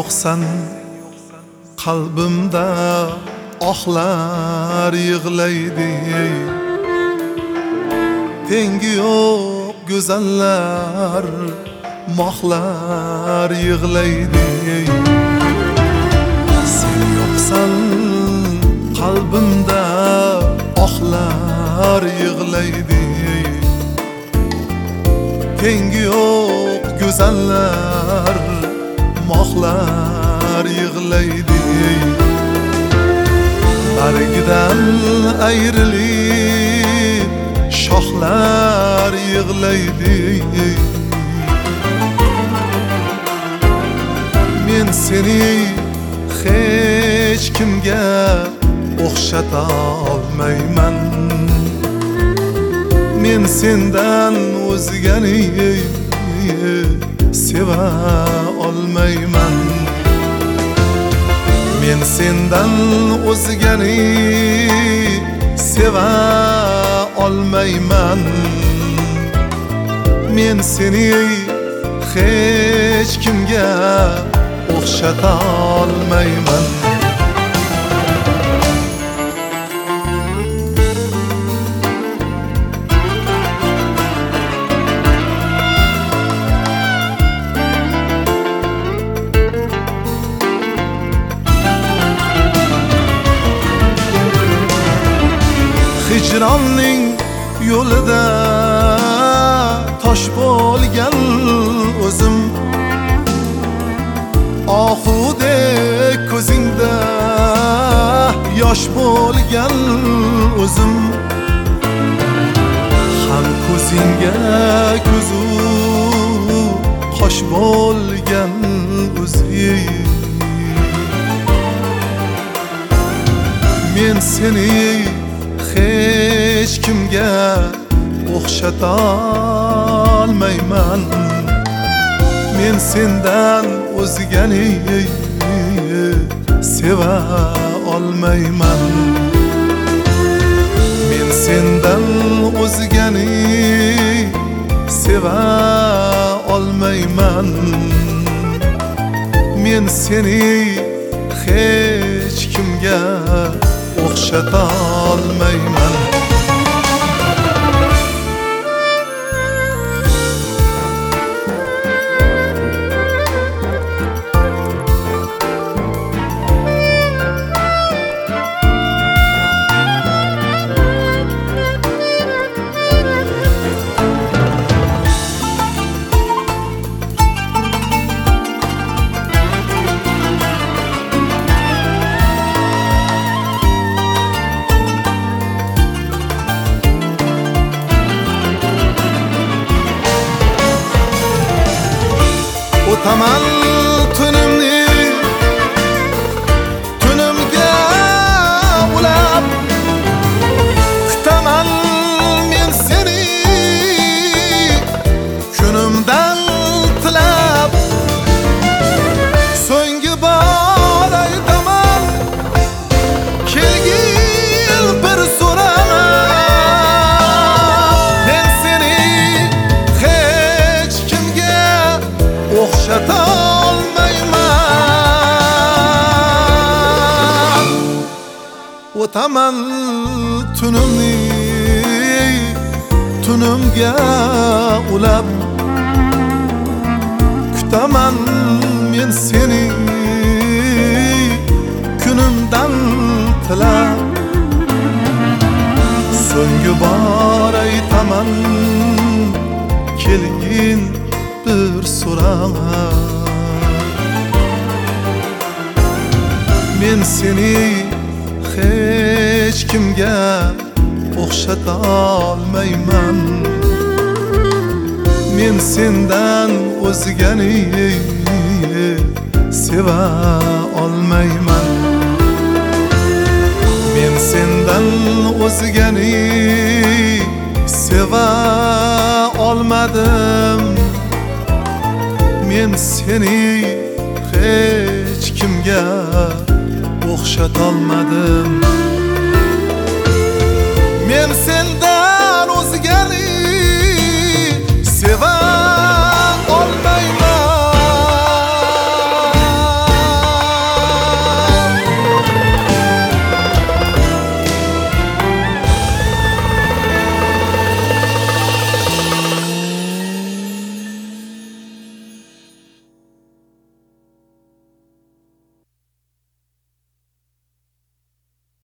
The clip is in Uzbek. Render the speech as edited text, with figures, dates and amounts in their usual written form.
yo'qsan qalbimda ohlar yig'laydi. Tengi yo'q go'zallar mohlar yig'laydi. Sen yo'qsan qalbimda ohlar yig'laydi. Tengi yo'q go'zallar mohlar yig'laydi. Bargidan ayrilib shoxlar yig'laydi. Men seni hech kimga o'xshata olmayman. Men sendan o'zgani seva olmayman. Men sendan o'zgani seva olmayman. Men seni hech kimga o'xshata olmayman. Hicronning yo'lida tosh bo'lgan o'zim, ohude ko'zingda yosh bo'lgan o'zim. Ham ko'zingga ko'zu qosh bo'lgan o'zing. Men seni hech kimga o'xshata olmayman. Men sendan o'zgani seva olmayman. Men sendan o'zgani seva olmayman. Men seni hech kimga o'xshata olmayman. O'taman tunimni tunimga ulab, kutaman men seni kunimdan tilab. So'nggi bor aytaman, kelgil bir so'raman. Men seni hech kimga o'xshata olmayman. O'taman tunimni tunimga ulab, kutaman men seni kunimdan tilab. So'nggi bor aytaman, kelgin bir so'raman. Men seni hech kimga o'xshata olmayman. Men sendan o'zgani seva olmayman. Men sendan o'zgani seva olmadim. Men seni hech kimga o'xshatolmadim.